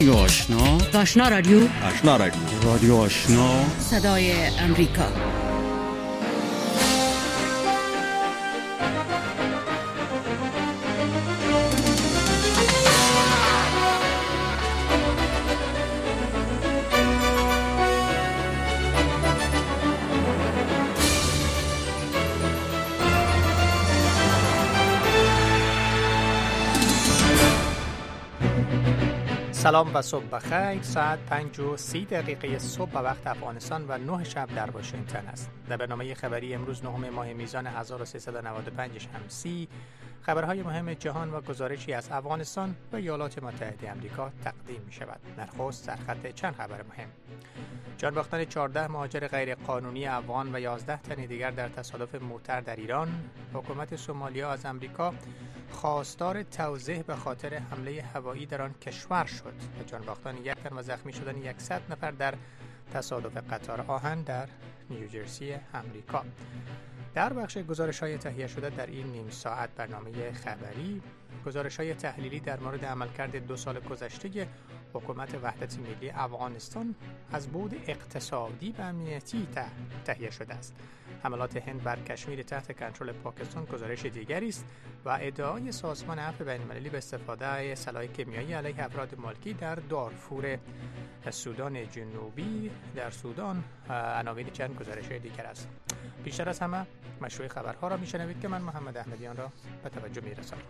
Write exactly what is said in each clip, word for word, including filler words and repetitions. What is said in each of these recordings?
آشنا آشنا رادیو آشنا رادیو رادیو آشنا صدای امریکا. سلام و صبح بخیر. ساعت پنج و سی دقیقه صبح به وقت افغانستان و نه شب در واشنگتن است. در برنامه خبری امروز نهم ماه میزان هزار و سیصد و نود و پنج شمسی خبرهای مهم جهان و گزارشی از افغانستان و ایالات متحده آمریکا تقدیم می شود. نخست سرخط چند خبر مهم: جان باختن چهارده مهاجر غیر قانونی افغان و یازده تن دیگر در تصادف موتر در ایران. حکومت سومالیا از آمریکا خواستار توضیح به خاطر حمله هوایی در آن کشور شد و جان باختن یک تن و زخمی شدن صد نفر در تصادف قطار آهن در نیوجرسی آمریکا. در بخش گزارش‌های تهیه شده در این نیم ساعت برنامه خبری، گزارش‌های تحلیلی در مورد عملکرد دو سال گذشته حکومت وحدت ملی افغانستان از بعد اقتصادی و امنیتی تهیه شده است. حملات هند بر کشمیر تحت کنترل پاکستان گزارش دیگری است و ادعای سازمان عفو بین‌المللی به استفاده از سلاح کیمیایی علیه افراد مالکی در دارفور سودان جنوبی در سودان عناوین چند گزارش دیگر است. بیشتر از همه مشروع خبرها را میشنوید که من محمد احمدیان را به توجه میرسانم.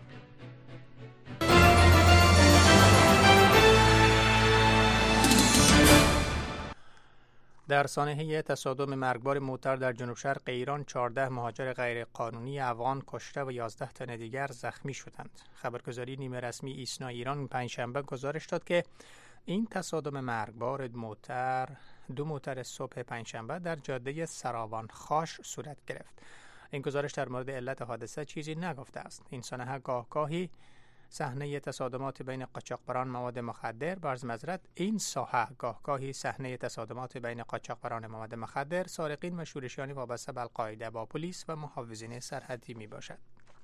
در سانحه تصادم مرگبار موتر در جنوب شرق ایران چهارده مهاجر غیر قانونی افغان کشته و یازده تن دیگر زخمی شدند. خبرگزاری نیمه رسمی ایسنا ایران پنجشنبه گزارش داد که این تصادم مرگبار موتر دو موتر صبح پنجشنبه در جاده سراوان خاش صورت گرفت. این گزارش در مورد علت حادثه چیزی نگفته است. این سانحه گاهگاهی صحنه تصادمات بین قاچاقبران مواد مخدر برز مزرد این ساحه گاهگاهی صحنه تصادمات بین قاچاقبران مواد مخدر، سارقین و شورشیان وابسته به القاعده با پلیس و محافظین سرحدی می باشد.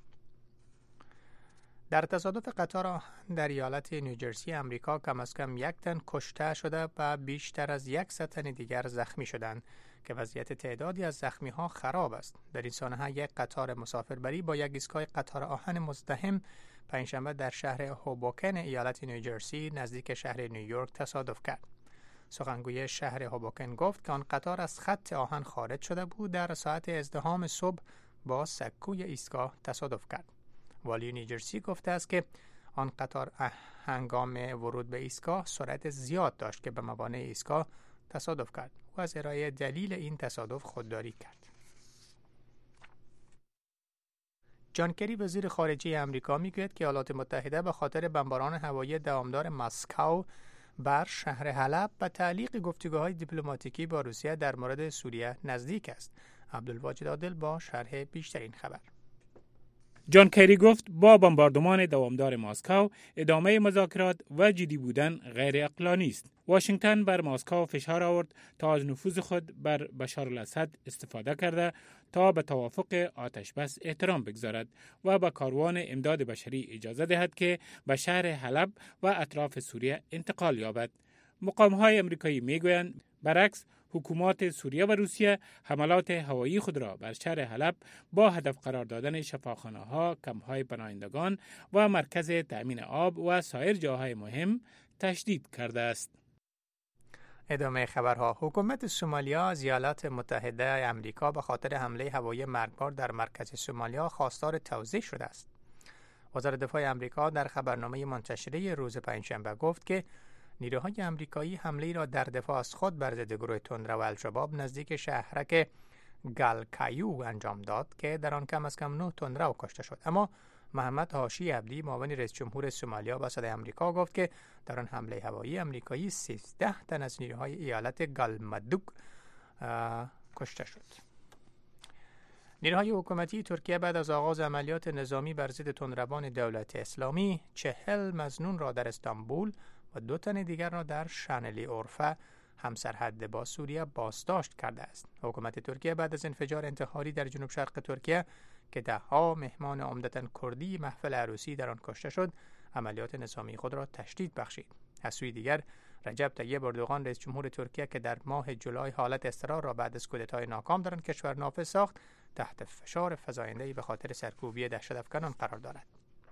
در تصادف قطار آهن در ایالت نیوجرسی آمریکا کم از کم یک تن کشته شده و بیشتر از صد تن دیگر زخمی شدند که وضعیت تعدادی از زخمی ها خراب است. در این سانحه یک قطار مسافربری با یک ایستگاه قطار آهن مزدحم پنجشنبه در شهر هوبوکن ایالت نیوجرسی نزدیک شهر نیویورک تصادف کرد. سخنگوی شهر هوبوکن گفت که آن قطار از خط آهن خارج شده بود در ساعت ازدحام صبح با سکوی ایستگاه تصادف کرد. والی نیوجرسی گفته است که آن قطار هنگام ورود به ایستگاه سرعت زیاد داشت که به موانع ایستگاه تصادف کرد و از ارائه دلیل این تصادف خودداری کرد. جان کری وزیر خارجه آمریکا میگوید که ایالات متحده به خاطر بمباران هوایی دوامدار مسکو بر شهر حلب و تعلیق گفتگوهای دیپلماتیکی با روسیه در مورد سوریه نزدیک است. عبدالواجد عادل با شرح بیشتر این خبر. جان کری گفت با بمباردمان دوامدار مسکو ادامه مذاکرات و جدی بودن غیر عقلانی است. واشنگتن بر مسکو فشار آورد تا از نفوذ خود بر بشار الاسد استفاده کرده تا به توافق آتش بس احترام بگذارد و به کاروان امداد بشری اجازه دهد که به شهر حلب و اطراف سوریه انتقال یابد. مقام‌های آمریکایی میگویند برعکس حکومات سوریه و روسیه حملات هوایی خود را بر شهر حلب با هدف قرار دادن شفاخانه‌ها، کمپ‌های پناهندگان و مرکز تأمین آب و سایر جاهای مهم تشدید کرده است. ادامه خبرها: حکومت سومالیا از ایالات متحده آمریکا به خاطر حمله هوایی مرگبار در مرکز سومالیا خواستار توضیح شده است. وزارت دفاع آمریکا در خبرنامه منتشره روز پنجشنبه گفت که نیروهای آمریکایی حمله را در دفاع از خود بر ضد گروه تندرو الشباب نزدیک شهرک گالکایو انجام داد که در آن کم از کم نه تندرو کشته شد. اما محمد هاشی عبدی معاون رئیس جمهور سومالیا به صدای آمریکا گفت که در آن حمله هوایی آمریکایی سیزده تن از نیروهای ایالت گالمدوگ کشته شد. نیروهای حکومتی ترکیه بعد از آغاز عملیات نظامی بر ضد تندروان دولت اسلامی چهل مظنون را در استانبول و دو تن دیگر را در شانلی اورفه همسرحد با سوریه بازداشت کرده است. حکومت ترکیه بعد از انفجار انتحاری در جنوب شرق ترکیه که ده ها مهمان عمدتاً کردی محفل عروسی در آن کشته شد، عملیات نظامی خود را تشدید بخشید. از سوی دیگر رجب طیب اردوغان رئیس جمهور ترکیه که در ماه جولای حالت اضطرار را بعد از کودتای ناکام در آن کشور نافذ ساخت، تحت فشار فزاینده‌ای به خاطر سرکوبی دهشت‌افکنان قرار دارد.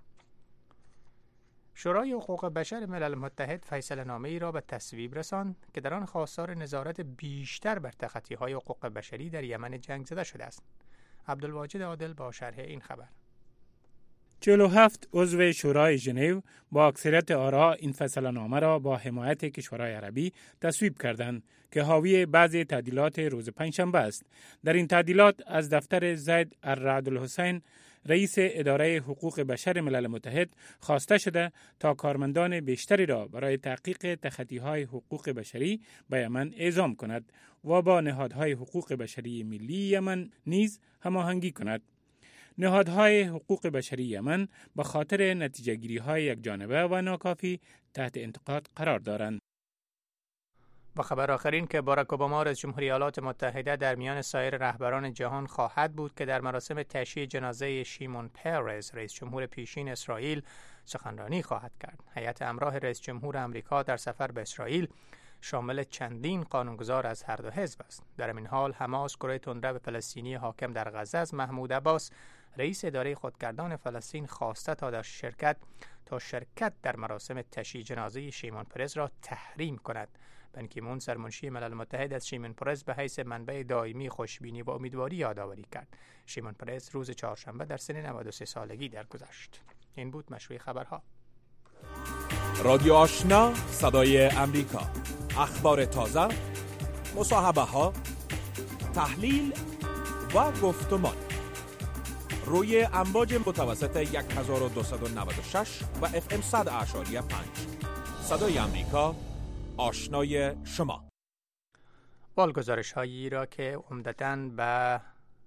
شورای حقوق بشر ملل متحد فیصله نامه‌ای را به تصویب رساند که در آن خواستار نظارت بیشتر بر تخطی‌های حقوق بشری در یمن جنگ زده شده است. عبدالواجد عادل با شرح این خبر. چهل و هفت عضو شورای ژنو با اکثریت آرا این فیصله نامه را با حمایت کشورهای عربی تصویب کردند که حاوی بعضی تعدیلات روز پنجشنبه است. در این تعدیلات از دفتر زید الرعدالحسین رئیس اداره حقوق بشر ملل متحد خواسته شده تا کارمندان بیشتری را برای تحقیق تخطی‌های حقوق بشری به یمن اعزام کند و با نهادهای حقوق بشری ملی یمن نیز هماهنگی کند. نهادهای حقوق بشری یمن به خاطر نتیجه گیری های یک جانبه و ناکافی تحت انتقاد قرار دارند. و خبر آخرین که باراک اوباما رئیس جمهوری ایالات متحده در میان سایر رهبران جهان خواهد بود که در مراسم تشییع جنازه شیمون پرز رئیس جمهور پیشین اسرائیل سخنرانی خواهد کرد. هیئت همراه رئیس جمهور آمریکا در سفر به اسرائیل شامل چندین قانونگذار از هر دو حزب است. در این حال حماس گروه تندرو فلسطینی حاکم در غزه از محمود عباس رئیس اداره خودگردان فلسطین خواسته تا در شرکت تا شرکت در مراسم تشییع جنازه شیمون پرز را تحریم کند. بن کی مون سرمنشی ملل متحد از شیمون پرز به حیث منبع دائمی خوشبینی و امیدواری یادآوری کرد. شیمون پرز روز چهارشنبه در سن نود و سه سالگی درگذشت. این بود مشروع خبرها. رادیو آشنا، صدای امریکا، اخبار تازه، مصاحبه ها، تحلیل و گفتمان روی امواج متوسط هزار و دویست و نود و شش و اف ام صد اعشاری پنج. صدای امریکا، آشنای شما. والگزارش هایی را که عمدتاً به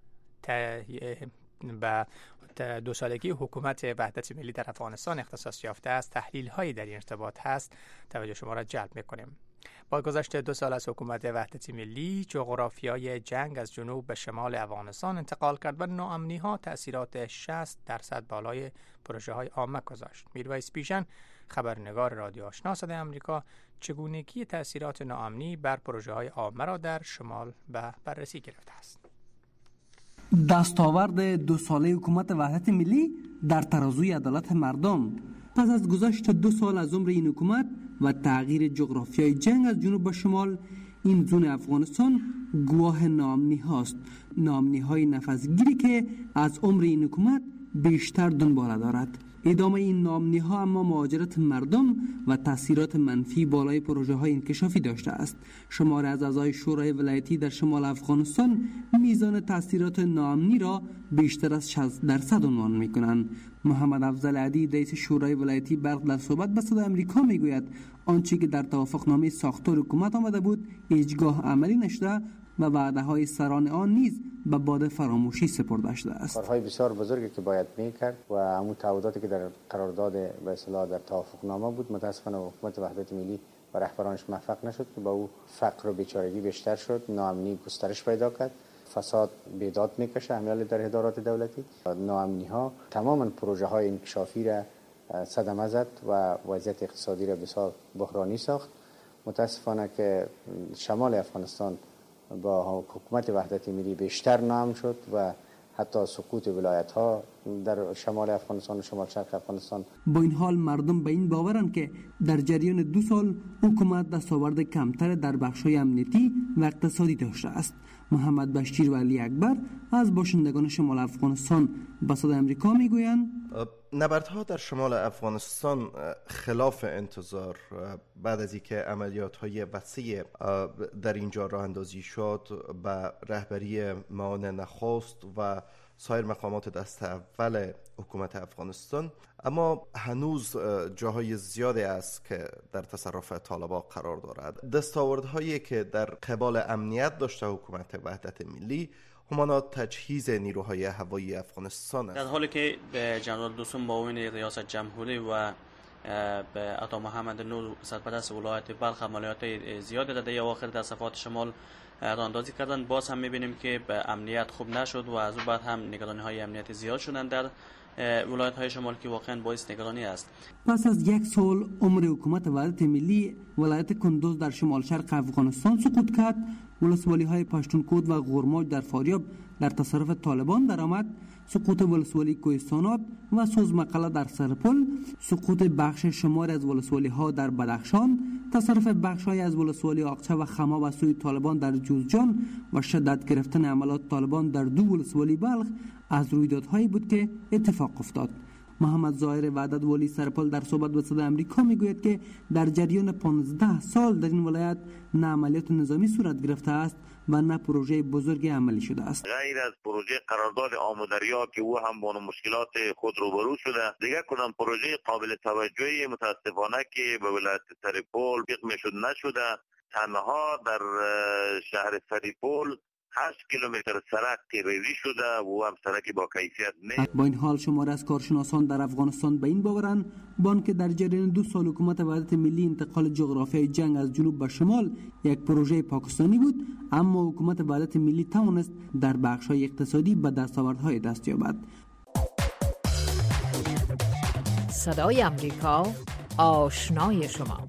به دو سالگی حکومت وحدت ملی در افغانستان اختصاص یافته است، تحلیل هایی در این ارتباط هست، توجه شما را جلب می‌کنیم. با گذشت دو سال از حکومت وحدت ملی، جغرافیای جنگ از جنوب به شمال افغانستان انتقال کرد و ناامنی ها تأثیرات شصت درصد بالای پروژه های عامه گذاشت. میرویس پیشن، خبرنگار رادیو آشنا صدای آمریکا، چگونگی تأثیرات ناامنی بر پروژه های عامه را در شمال به بررسی گرفته است. دستاورد دو ساله حکومت وحدت ملی در ترازوی عدالت مردم. پس از گذشت دو سال از عمر این حکومت و تغییر جغرافیای جنگ از جنوب به شمال، این زون افغانستان گواه ناامنی هاست. ناامنی های نفسگیری که از عمر این حکومت بیشتر دنباله دارد. ادامه این ناامنی ها اما مهاجرت مردم و تاثیرات منفی بالای پروژه های انکشافی داشته است. شمار از اعضای شورای ولایتی در شمال افغانستان میزان تاثیرات ناامنی را بیشتر از شصت درصد عنوان میکنند. محمد افضل عدی رئیس شورای ولایتی برق در صحبت با صدای آمریکا میگوید آنچه که در توافقنامه ساختار حکومت آمده بود هیچگاه عملی نشده و وعده های سران آن نیز به باد فراموشی سپرده شده است. کارهای بسیار بزرگی که باید میکرد و همون تعهداتی که در قرارداد به اصطلاح در توافقنامه بود، متاسفانه حکومت وحدت ملی و رهبرانش موفق نشد که با او فقر و بیچارگی بیشتر شد، ناامنی گسترش پیدا کرد، فساد بیداد میکشه امیال در ادارات دولتی. ناامنی ها تماما پروژه های انکشافی را صدمه زد و وضعیت اقتصادی را بسیار بحرانی ساخت. متاسفانه که شمال افغانستان با حکومت وحدت ملی بیشتر نام شد و حتی سقوط ولایت ها در شمال افغانستان و شمال شرق افغانستان. با این حال مردم به این باورند که در جریان دو سال حکومت دستاورد کمتر در بخش‌های امنیتی و اقتصادی داشته است. محمد بشیر و علی اکبر از باشندگان شمال افغانستان به صدای آمریکا میگویند نبردها در شمال افغانستان خلاف انتظار بعد از اینکه عملیات‌های وسیع در اینجا راه اندازی شد به رهبری معاون نخست و سایر مقامات دست اول حکومت افغانستان، اما هنوز جاهای زیادی است که در تصرف طالبان قرار دارد. دستاوردهایی که در قبال امنیت داشته حکومت وحدت ملی همانا تجهیز نیروهای هوایی افغانستان است. در حالی که به جنرال دوستم معاون ریاست جمهوری و به عطا محمد نور سرپرست ولایت بلخ عملیات زیادی در دهه اواخر در صفات شمال راه اندازی کردن، باز هم میبینیم که به امنیت خوب نشد و از اون بعد هم نگرانی های امنیتی زیاد شدن در ولایت های شمال که واقعا باعث نگرانی است. پس از یک سال عمر حکومت وحدت ملی ولایت کندوز در شمال شرق افغانستان سقوط کرد، ولسوالی های پشتونکود و غورماج در فاریاب در تصرف طالبان درآمد، سقوط ولسوالی کوهستانات و سوزمقله در سرپل، سقوط بخش شمار از ولسوالی ها در بدخشان، تصرف بخش های از ولسوالی آقچه و خما و سوی طالبان در جوزجان و شدت گرفتن عملات طالبان در دو ولسوالی بلخ از رویدادهایی بود که اتفاق افتاد. محمد ظاهر وحدت والی سرپل در صحبت با صدای آمریکا میگوید که در جریان پانزده سال در این ولایت نه عملیات نظامی صورت گرفته است و نه پروژه بزرگی عملی شده است. غیر از پروژه قرارداد آمودریا که او هم با مشکلات خود روبرو شده، دیگه کدام پروژه قابل توجهی متاسفانه که به ولایت سرپل تطبیق شد نشده. تنها در شهر سرپل هشت کیلومتر سرک تیریزی شده و هم سرکی با کیفیت نیست. با این حال شماره از کارشناسان در افغانستان به این باورند بان که در جریان دو سال حکومت وحدت ملی انتقال جغرافیای جنگ از جنوب به شمال یک پروژه پاکستانی بود، اما حکومت وحدت ملی توانست در بخش‌های اقتصادی به دستاوردهای دست یابد. صدای آمریکا آشنای شما.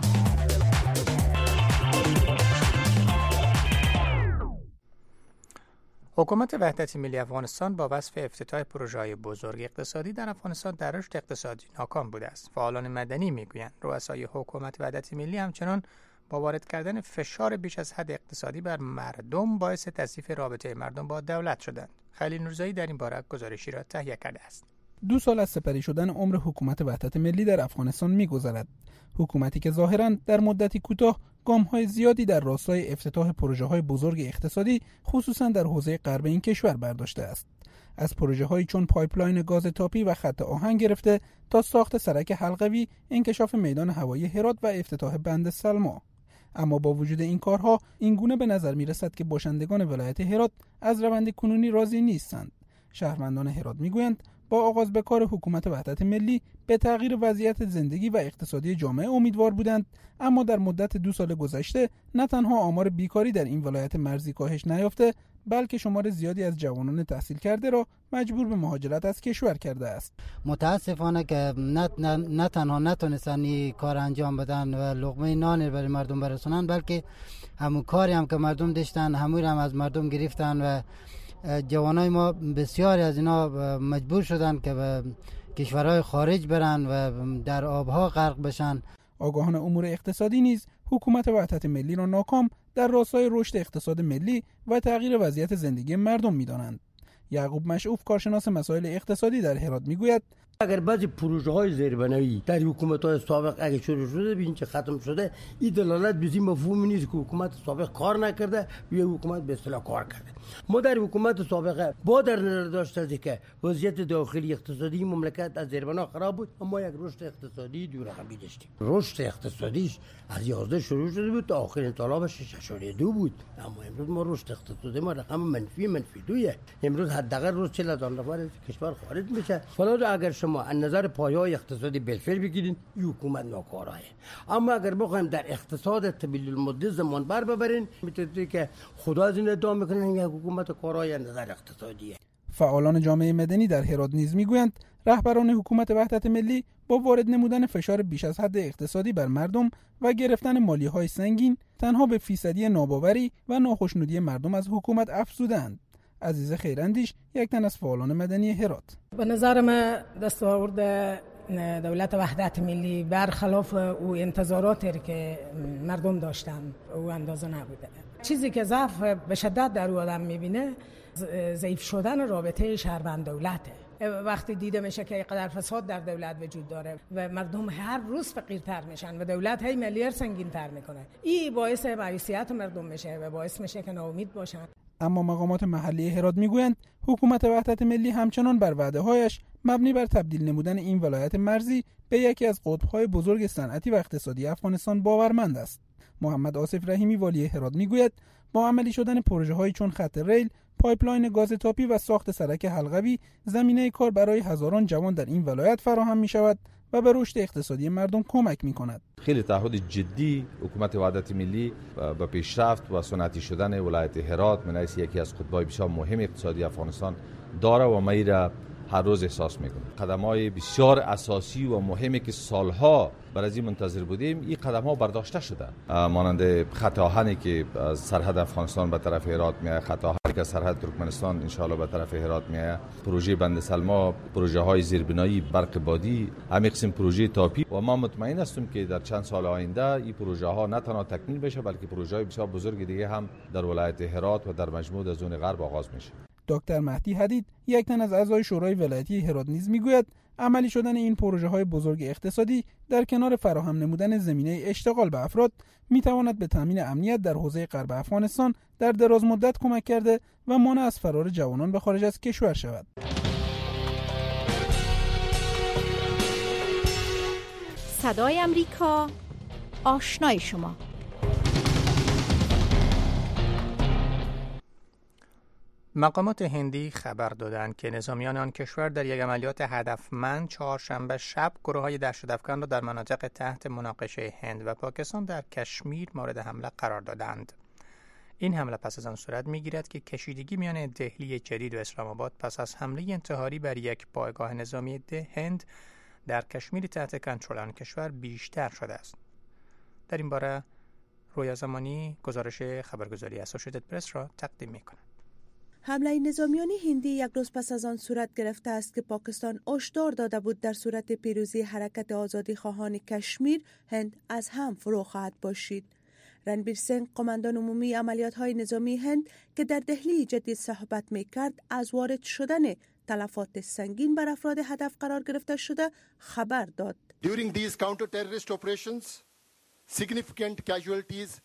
حکومت وحدت ملی افغانستان با وصف افتتاح پروژه‌های بزرگ اقتصادی در افغانستان در رشد اقتصادی ناکام بوده است. فعالان مدنی میگویند رؤسای حکومت وحدت ملی همچنان با وارد کردن فشار بیش از حد اقتصادی بر مردم باعث تضعیف رابطه مردم با دولت شدند. خلیل نورزایی در این باره گزارشی را تهیه کرده است. دو سال از سپری شدن عمر حکومت وحدت ملی در افغانستان می‌گذرد. حکومتی که ظاهراً در مدتی کوتاه گام‌های زیادی در راستای افتتاح پروژه‌های بزرگ اقتصادی خصوصاً در حوزه غرب این کشور برداشته است. از پروژه‌هایی چون پایپلاین گاز تاپی و خط آهن گرفته تا ساخت سرک حلقوی، انکشاف میدان هوایی هرات و افتتاح بند سلما. اما با وجود این کارها این گونه به نظر می‌رسد که باشندگان ولایت هرات از روند کنونی راضی نیستند. شهروندان هرات می‌گویند با آغاز به کار حکومت وحدت ملی به تغییر وضعیت زندگی و اقتصادی جامعه امیدوار بودند، اما در مدت دو سال گذشته نه تنها آمار بیکاری در این ولایت مرزی کاهش نیافته، بلکه شمار زیادی از جوانان تحصیل کرده را مجبور به مهاجرت از کشور کرده است. متاسفانه که نه, نه, نه تنها نتونستن این کار انجام بدن و لقمه نان برای مردم برسونن، بلکه همون کاری هم که مردم داشتن همون هم از مردم گرفتن و جوانای ما بسیاری از اینا مجبور شدن که به کشورهای خارج برن و در آبها غرق بشن. آگاهان امور اقتصادی نیز حکومت وحدت ملی را ناکام در راستای رشد اقتصاد ملی و تغییر وضعیت زندگی مردم می‌دانند. یعقوب مشعوف کارشناس مسائل اقتصادی در هرات میگوید اگر بعضی پروژه های زیربنایی در حکومت های سابق اگه شروع شده ببین چه ختم شده، این دلالت به این مفهوم نیست که حکومت سابق کار نکرده یا حکومت به اصطلاح کار کرده. ما در حکومت سابقه با در نظر داشته که وضعیت داخلی اقتصادی مملکت از زیربنا خراب بود، اما یک رشد اقتصادی دو رقمی داشتیم. رشد اقتصادیش از یازده شروع شده بود تا آخرین طالب شش و دو بود، اما امروز ما رشد اقتصادی ما رقم منفی منفی دویه. امروز حداقل روز چهل هزار نفر از کشور خارج میشه. حالا اگر شما از نظر پایه‌های اقتصادی بالفعل بگیرید حکومت ناکاره، اما اگر بخوایم در اقتصاد طویل المدت زمان بر ببرین میتونید که خدا از این ادعا میکنن یک حکومت کارای نظر اقتصادیه. فعالان جامعه مدنی در هرات نیز میگویند رهبران حکومت وحدت ملی با وارد نمودن فشار بیش از حد اقتصادی بر مردم و گرفتن مالیه‌های سنگین تنها به فیصدی ناباوری و ناخشنودی مردم از حکومت افزودند. عزیز خیراندیش یک تن از فعالان مدنی هرات: به نظر من دستاورد دولت وحدت ملی برخلاف او انتظاراتی که مردم داشتن او اندازه نبوده. چیزی که ضعف به شدت در او آدم میبینه ضعیف شدن رابطه شهروند دولته. وقتی دیده میشه که اینقدر فساد در دولت وجود داره و مردم هر روز فقیرتر میشن و دولت هی ملیر سنگین تر میکنه، این باعث مایوسیت مردم میشه و باعث میشه که ناامید باشن. اما مقامات محلی هرات میگویند حکومت وحدت ملی همچنان بر وعده‌هایش مبنی بر تبدیل نمودن این ولایت مرزی به یکی از قطب‌های بزرگ صنعتی و اقتصادی افغانستان باورمند است. محمد آصف رحیمی والی هرات میگوید با عملی شدن پروژه‌هایی چون خط ریل، پایپلاین گاز تاپی و ساخت سرک حلقوی زمینه کار برای هزاران جوان در این ولایت فراهم می‌شود و به رشد اقتصادی مردم کمک می‌کند. خیلی تعهد جدی حکومت وحدت ملی به پیشرفت و صنعتی شدن ولایت هرات من حیث یکی از قطب‌های بسیار مهم اقتصادی افغانستان داره و ما را هر روز احساس میکنیم. قدم‌های بسیار اساسی و مهمی که سالها بر از این منتظر بودیم، این قدم‌ها برداشته شده، مانند خط آهنی که از سرحد افغانستان به طرف هرات میاد، خط آهنی که از سرحد ترکمنستان ان شاءالله به طرف هرات میاد، پروژه بند سلما، پروژه های زیربنایی، برق بادی، همین قسم پروژه تاپی. و ما مطمئن هستیم که در چند سال آینده این پروژه ها نه تنها تکمیل بشه، بلکه پروژه های بسیار بزرگ دیگه هم در ولایت هرات و در مجموع زون غرب آغاز میشه. دکتر مهدی حدید، یک تن از اعضای شورای ولایتی هرات نیز میگوید عملی شدن این پروژه های بزرگ اقتصادی در کنار فراهم نمودن زمینه اشتغال به افراد میتواند به تامین امنیت در حوزه غرب افغانستان در دراز مدت کمک کرده و مانع از فرار جوانان به خارج از کشور شود. صدای امریکا، آشنای شما. مقامات هندی خبر دادند که نظامیان آن کشور در یک عملیات هدفمند چهارشنبه شب گروه‌های دهشت‌افکن را در مناطق تحت مناقشه هند و پاکستان در کشمیر مورد حمله قرار دادند. این حمله پس از آن صورت می‌گیرد که کشیدگی میان دهلی جدید و اسلام آباد پس از حمله انتحاری بر یک پایگاه نظامی هند در کشمیر تحت کنترل آن کشور بیشتر شده است. در این باره رویا زمانی گزارش خبرگزاری اسوسییتد پرس را تقدیم می‌کند. حمله نظامیان هندی یک روز پس از آن صورت گرفته است که پاکستان هشدار داده بود در صورت پیروزی حرکت آزادی خواهان کشمیر، هند از هم فرو خواهد باشید. رنبیر سنگ، قماندان عمومی عملیات های نظامی هند که در دهلی جدید صحبت می کرد، از وارد شدن تلفات سنگین بر افراد هدف قرار گرفته شده خبر داد. During these counter-terrorist operations, significant casualties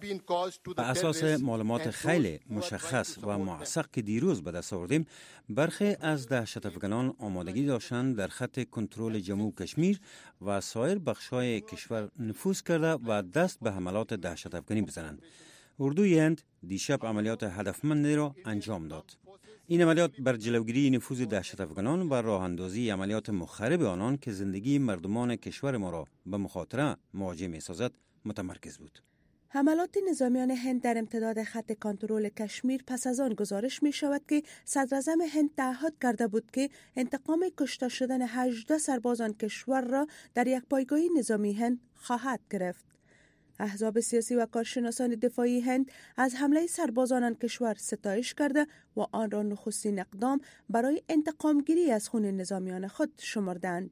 بر اساس معلومات خیلی مشخص و موثق که دیروز به دست آوردیم، برخی از دهشت‌افکنان آمادگی داشتند در خط کنترل جموں کشمیر و سایر بخش‌های کشور نفوذ کرده و دست به حملات دهشت‌افکنی بزنند. اردوی هند دیشب عملیات هدفمندی را انجام داد. این عملیات بر جلوگیری نفوذ دهشت‌افکنان و راه اندازی عملیات مخرب آنان که زندگی مردمان کشور ما را به مخاطره مواجه می‌سازد متمرکز بود. حملات نظامیان هند در امتداد خط کنترل کشمیر پس از آن گزارش می شود که صدراعظم هند تعهد کرده بود که انتقام کشته شدن هجده سربازان کشور را در یک پایگاه نظامی هند خواهد گرفت. احزاب سیاسی و کارشناسان دفاعی هند از حمله سربازان آن کشور ستایش کرده و آن را نخستین اقدام برای انتقام گیری از خون نظامیان خود شمردند.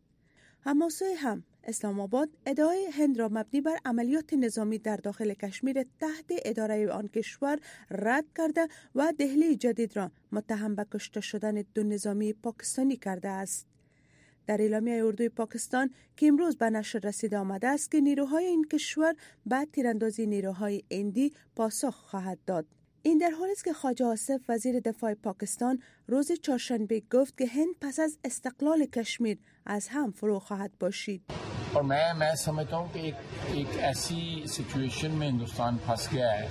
حماسه هم اسلام آباد ادعای هند را مبنی بر عملیات نظامی در داخل کشمیر تحت اداره آن کشور رد کرده و دهلی جدید را متهم به کشته شدن دو نظامی پاکستانی کرده است. در اعلامیه اردوی پاکستان که امروز به نشر رسیده آمده است که نیروهای این کشور به تیراندازی نیروهای هندی پاسخ خواهد داد. این در حالی است که خواجه آصف وزیر دفاع پاکستان روز چهارشنبه گفت که هند پس از استقلال کشمیر از هم فرو خواهد باشید. और मैं मैं समझता हूं कि एक एक ऐसी सिचुएशन में हिंदुस्तान फंस गया है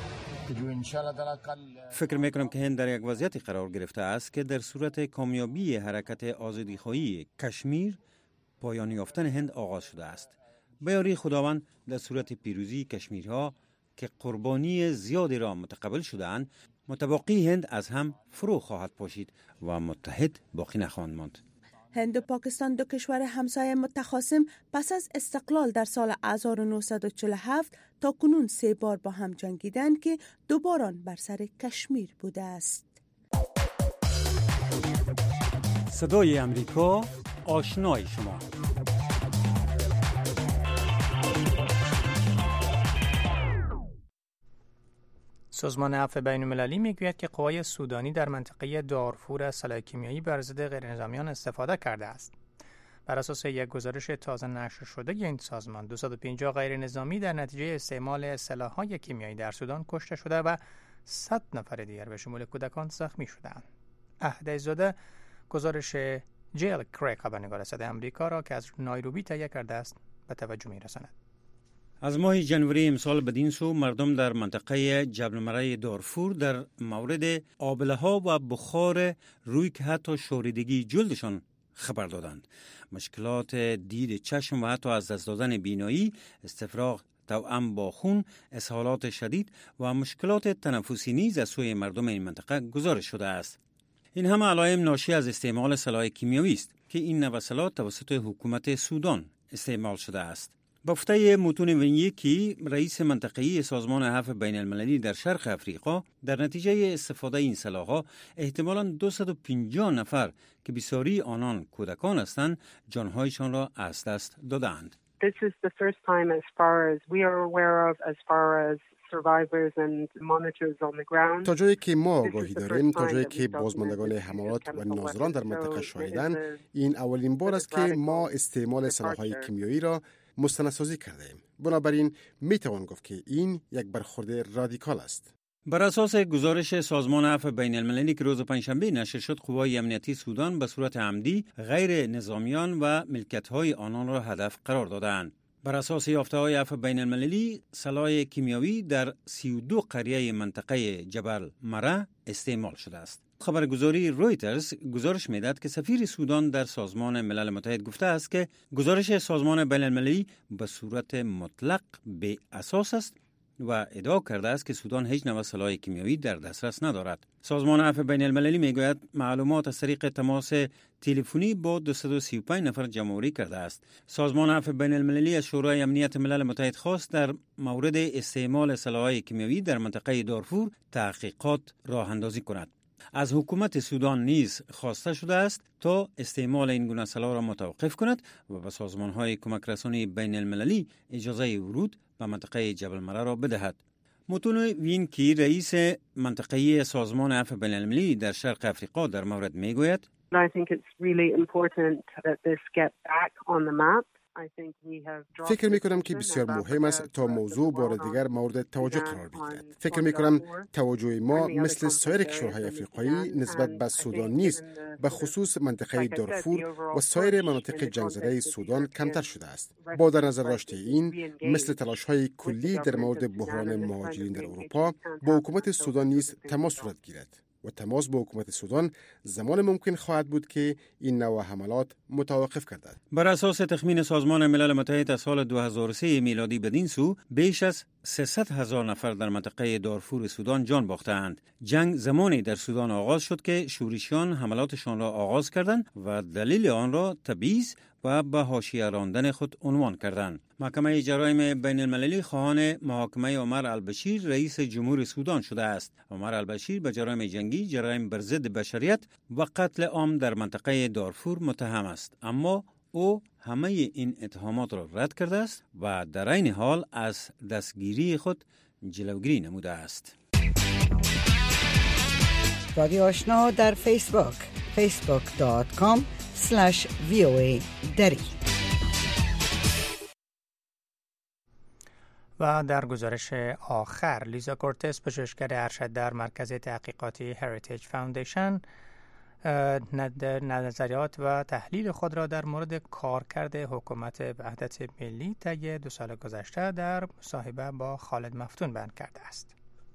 कि जो इंशाल्लाह ताला कल فکر میکنم که هند در یک وضعیتی قرار گرفته است که در صورت کامیابی حرکت آزادیخواهی کشمیر پایان یافتن هند آغاز شده است. به یاری خداوند در صورت پیروزی کشمیرها که قربانی زیادی را متقبل شده‌اند، متباقی هند از هم فرو خواهد پاشید و متحد باقی نخواهند ماند. هند و پاکستان دو کشور همسایه متخاصم پس از استقلال در سال هزار و نهصد و چهل و هفت تا کنون سه بار با هم جنگیدند که دو باران بر سر کشمیر بوده است. صدای امریکا، آشنای شما. سازمان عفو بین المللی میگوید که قوای سودانی در منطقه دارفور از سلاح کیمیایی بر ضد غیرنظامیان استفاده کرده است. بر اساس یک گزارش تازه نشر شده این سازمان، دویست و پنجاه غیرنظامی در نتیجه استعمال سلاح‌های کیمیایی در سودان کشته شده و صد نفر دیگر به شمول کودکان زخمی شدند. اهدی زاده گزارش جیل کریگ خبرنگار صدای آمریکا را که از نایروبی تهیه کرده است به توجه می‌رساند. از ماه جنوری امسال بدین سو مردم در منطقه جبل الملح دارفور در مورد آبله‌ها و بخار روی که حتی شوریدگی جلدشان خبر دادند. مشکلات دید چشم و حتی از دست دادن بینایی، استفراغ توأم با خون، اسهالات شدید و مشکلات تنفسی نیز از سوی مردم این منطقه گزارش شده است. این همه علائم ناشی از استعمال سلاح کیمیایی است که این نوع سلاح توسط حکومت سودان استعمال شده است. با گفته متون ونیکی، رئیس منطقه‌ای سازمان عفو بین المللی در شرق افریقا، در نتیجه استفاده این سلاح‌ها احتمالاً دویست و پنجاه نفر که بسیاری آنان کودکان هستند جان‌هایشان را از دست دادند. This is the first time as far as we are aware of as far as survivors and monitors on the ground. تا جایی که ما آگاهی داریم، تا جایی که بازماندگان حملات و ناظران در منطقه شاهدند، این اولین بار است که ما استعمال سلاح‌های کیمیایی را مستندسازی کرده ایم. بنابراین می توان گفت که این یک برخورد رادیکال است. بر اساس گزارش سازمان عفو بین المللی که روز پنجشنبه نشر شد، قوای امنیتی سودان به صورت عمدی غیر نظامیان و ملکیت‌های آنان را هدف قرار دادند. بر اساس یافته‌های عفو بین المللی، سلاح کیمیایی در سی و دو قریه منطقه جبل مره استعمال شده است. خبرگزاری رویترز گزارش می‌دهد که سفیر سودان در سازمان ملل متحد گفته است که گزارش سازمان بین المللی به صورت مطلق بی اساس است و ادعا کرده است که سودان هیچ نوع سلاح کیمیایی در دسترس ندارد. سازمان عفو بین المللی میگوید معلومات از طریق تماس تلفنی با دویست و سی و پنج نفر جمع‌آوری کرده است. سازمان عفو بین المللی از شورای امنیت ملل متحد خواست در مورد استعمال سلاح‌های کیمیایی در منطقه دارفور تحقیقات راه اندازی کند. از حکومت سودان نیز خواسته شده است تا استعمال این گونه سلاح را متوقف کند و به سازمان‌های کمک رسانی بین المللی اجازه ورود به منطقه جبل مره را بدهد. متون وینکی، رئیس منطقه‌ای سازمان عفو بین المللی در شرق افریقا، در مورد میگوید: I think it's really important that this get back on the map. فکر می کنم که بسیار مهم است تا موضوع بار دیگر مورد توجه قرار بگیرد. فکر می کنم توجه ما مثل سایر کشورهای افریقایی نسبت به سودان نیز به خصوص منطقه دارفور و سایر مناطق جنگ زده سودان کمتر شده است. با در نظر داشت این، مثل تلاش‌های کلی در مورد بحران مهاجرین در اروپا، با حکومت سودان نیز تماس صورت گیرد و تماس با حکومت سودان زمان ممکن خواهد بود که این نوع حملات متوقف گردد. بر اساس تخمین سازمان ملل متحد از سال دو هزار و سه میلادی بدین سو، بیش از سیصد هزار نفر در منطقه دارفور سودان جان باختند. جنگ زمانی در سودان آغاز شد که شورشیان حملاتشان را آغاز کردند و دلیل آن را تبعیض و به حاشیه راندن خود عنوان کردند. محکمه جرایم بین المللی خواهان محاکمه عمر البشیر رئیس جمهور سودان شده است. عمر البشیر به جرایم جنگی، جرایم بر ضد بشریت و قتل عام در منطقه دارفور متهم است، اما او همه این اتهامات را رد کرده است و در عین حال از دستگیری خود جلوگیری نموده است. رادیو آشنا در فیسبوک فیسبوک دات کام اسلش وی او ای دری. و در گزارش آخر، لیزا کورتس، پژوهشگر ارشد در مرکز تحقیقاتی هریتیج فاوندیشن، نظریات و تحلیل خود را در مورد کارکرد حکومت وحدت ملی طی دو سال گذشته در مصاحبه با خالد مفتون بیان کرده است.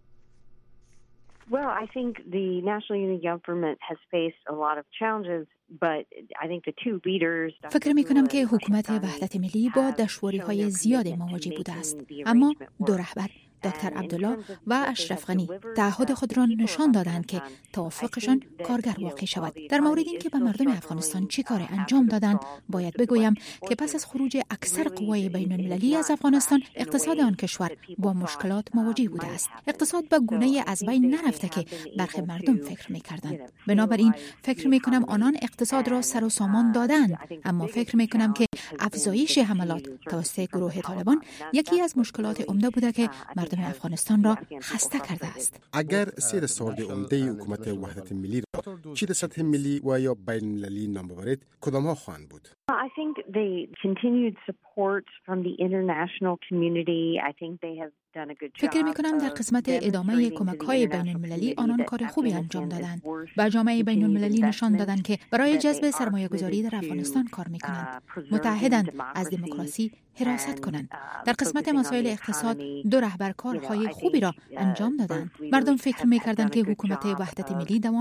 Well, I think the National Unity Government has faced a lot of challenges, but I think the two leaders. فکر می کنم که حکومت وحدت ملی با دشواری‌های زیاد مواجه بوده است، اما دو رهبر، دکتر عبدالله و اشرف غنی، تعهد خود را نشان دادند که توافقشان کارگر واقع شود. در مورد اینکه به مردم افغانستان چه کار انجام دادند، باید بگویم که پس از خروج اکثر قوای بین المللی از افغانستان، اقتصاد آن کشور با مشکلات مواجه بوده است. اقتصاد به گونه‌ای از بین نرفته که برخی مردم فکر می‌کردند. بنابراین فکر می‌کنم آنان اقتصاد را سر و سامان دادند، اما فکر می‌کنم که افزایش حملات توسط گروه طالبان یکی از مشکلات عمده بوده که مردم افغانستان را خسته کرده است. اگر سه دستاورد عمده حکومت وحدت ملی را چه در سطح ملی و یا بین المللی نام ببرید، کدام ها خواهند بود؟ I think the continued support from the international community. I think they have done a good job. فکر می کنم در قسمت ادامه کمک‌های بین المللی آنان کار خوبی انجام دادند. با جامعه بین المللی نشان دادند که برای جذب سرمایه‌گذاری در افغانستان کار می کنند. متحدند از دموکراسی حراست کنند. در قسمت مسائل اقتصاد دو رهبر کارهای خوبی را انجام دادند. مردم فکر می کردند که حکومت وحدت ملی دوام نکند.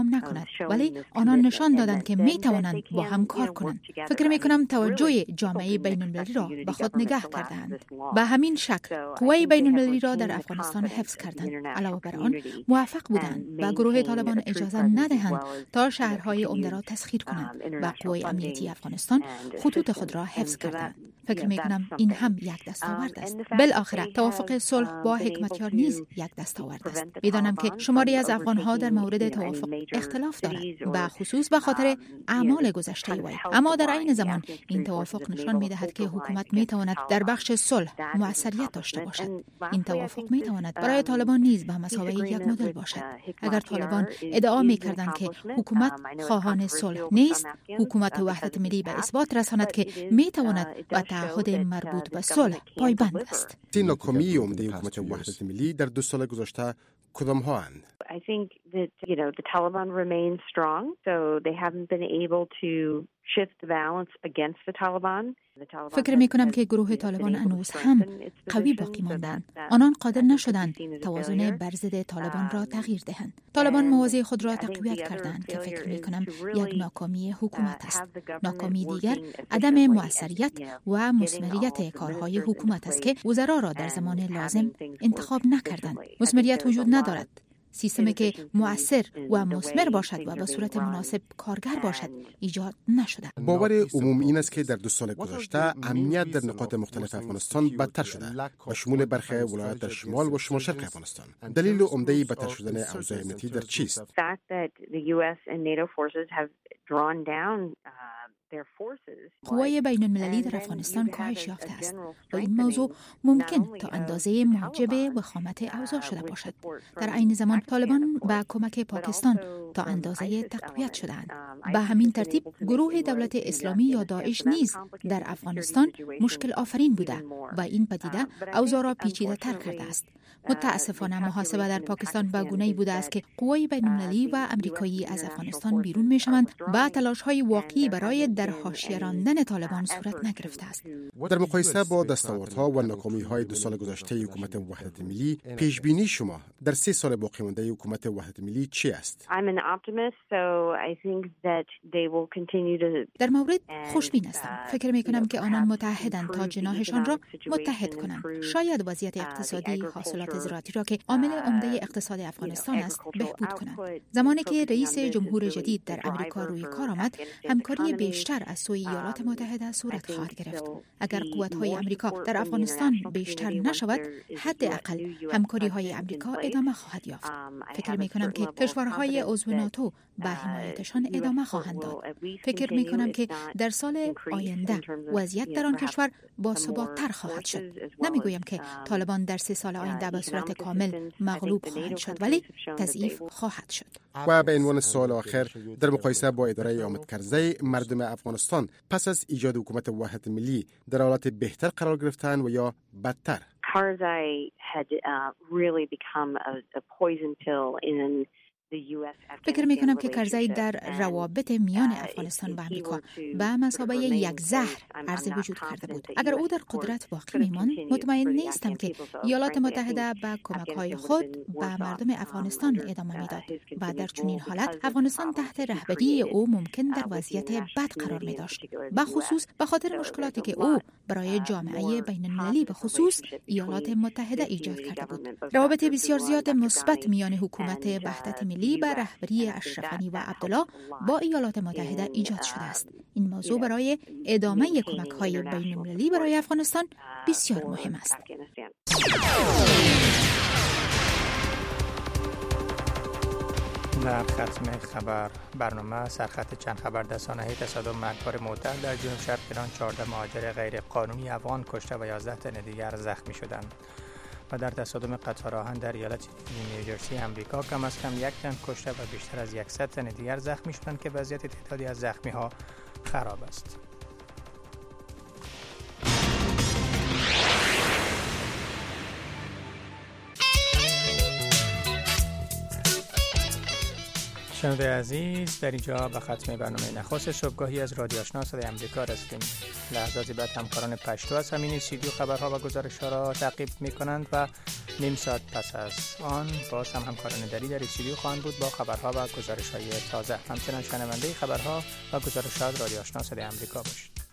ندارد، ولی آنان نشان دادند که می توانند با هم کار کنند. فکر می کنم توجه جامعه بین المللی را به خود نگه کردند. به همین شکل قوای بین المللی را در افغانستان حفظ کردند. علاوه بر آن موفق بودند و گروه طالبان اجازه ندهند تا شهرهای عمده را تسخیر کنند و قوای امنیتی افغانستان خطوط خود را حفظ کردند. فکر می کنم این هم یک دستاورد است. بالاخره توافق صلح با حکمتیار نیز یک دستاورد است. می‌دانم که شماری از افغان‌ها در مورد توافق اختلاف دارند، به خصوص به خاطر اعمال گذشته وی. اما در عین زمان این توافق نشان می‌دهد که حکومت می‌تواند در بخش صلح موثریت داشته باشد. این توافق می‌تواند برای طالبان نیز به مثابه یک مدل باشد. اگر طالبان ادعا می‌کردند که حکومت خواهان صلح نیست، حکومت وحدت ملی به اثبات رساند که می‌تواند به تعهد مربوط به صلح پایبند است. این ناکامی عمده حکومت وحدت ملی در دو سال گذشته کدام ها اند؟ I think that, you know, the Taliban remain strong, so they haven't been able to shift the balance against the Taliban. فکر می کنم که گروه طالبان هنوز هم قوی باقی ماندند. آنان قادر نشدند توازن بر ضد طالبان را تغییر دهند. طالبان موازی خود را تقویت کردند که فکر می کنم یک ناکامی حکومت است. ناکامی دیگر عدم موثریت و مثمریت کارهای حکومت است که وزرا را در زمان لازم انتخاب نکردند. مثمریت وجود ندارد. سیستمی که مؤثر و مثمر باشد و به صورت مناسب کارگر باشد ایجاد نشده. باور عمومی این است که در دو سال گذشته امنیت در نقاط مختلف افغانستان بدتر شده و شمول برخی ولایات در شمال و شمال شرق افغانستان. دلیل عمده بدتر شدن اوضاع امنیتی در چیست؟ قوای بین المللی در افغانستان کاهش یافته است و این موضوع ممکن تا اندازه موجب وخامت اوضاع شده باشد. در عین زمان طالبان با کمک پاکستان تا اندازه تقویت شدند. به همین ترتیب گروه دولت اسلامی یا داعش نیز در افغانستان مشکل آفرین بوده و این پدیده اوضاع را پیچیده تر کرده است. متاسفانه محاسبه در پاکستان به گونه‌ای بوده است که قوای بین المللی و امریکایی از افغانستان بیرون می‌شوند و تلاش‌های واقعی برای در حاشیه راندن طالبان صورت نگرفته است. در مقایسه با دستاوردها و ناکامی‌های دو سال گذشته حکومت وحدت ملی، پیشبینی شما در سه سال باقی مانده حکومت وحدت ملی چی است؟ در مورد خوشبین هستم. فکر می‌کنم که آنان متحدند تا جناحشان را متحد کنند. شاید وضعیت اقتصادی حاصلات زراعتی را که عامل عمده اقتصاد افغانستان است بهبود کنند. زمانی که رئیس جمهور جدید در امریکا روی کار آمد، همکاری بیشتر از سوی ایالات متحده صورت خواهد گرفت. اگر قوت‌های امریکا در افغانستان بیشتر نشود، حداقل همکاری‌های امریکا ادامه خواهد یافت. فکر می‌کنم که کشورهای عضو ناتو به حمایتشان ادامه خواهند داد. فکر می‌کنم که در سال آینده وضعیت در آن کشور با ثبات‌تر خواهد شد. نمی‌گویم که طالبان در سه سال آینده به صورت کامل مغلوب خواهند شد، ولی تضعیف خواهد شد. و به عنوان سوال آخر، در مقایسه با اداره آمد کرزی، مردم افغانستان پس از ایجاد حکومت وحدت ملی در حالت بهتر قرار گرفتن و یا بدتر؟ Karzai had uh, really become a, a poison pill in فکر می کنم که کرزی در روابط میان افغانستان و امریکا به مثابه یک زهر عرضه وجود کرده بود. اگر او در قدرت باقی میمان، مطمئن نیستم که ایالات متحده با کمک‌های خود به مردم افغانستان ادامه میداد و در چنین حالت افغانستان تحت رهبری او ممکن در وضعیت بد قرار می داشت، به خصوص به خاطر مشکلاتی که او برای جامعه بین المللی به خصوص ایالات متحده ایجاد کرده بود. روابط بسیار زیاد مثبت میان حکومت وحدت ملی به رهبری اشرف غنی و عبدالله با ایالات متحده ایجاد شده است. این موضوع برای ادامه کمک‌های بین‌المللی برای افغانستان بسیار مهم است. در ختم خبر برنامه سرخط چند خبر رسانه‌ای تصادم مرگبار معتل در جنوب شرق ایران، چهارده مهاجر غیر قانونی افغان کشته و یازده تن دیگر زخمی شدند. و در تصادم قطار آهن در ایالت نیوجرسی امریکا کم از کم یک تن کشته و بیشتر از صد تن دیگر زخمی شدند که وضعیت تعدادی از زخمی‌ها خراب است. شنونده عزیز، در اینجا به ختم برنامه نخست صبحگاهی از رادیو آشنا صدای آمریکا رسیدیم. لحظاتی بعد همکاران پشتو از همین استودیو خبرها و گزارش‌ها را تعقیب می‌کنند و نیم ساعت پس از آن باز هم همکاران دری در استودیو خواهند بود با خبرها و گزارش‌های تازه. همچنین شنونده خبرها و گزارش‌ها از رادیو آشنا صدای آمریکا باشید.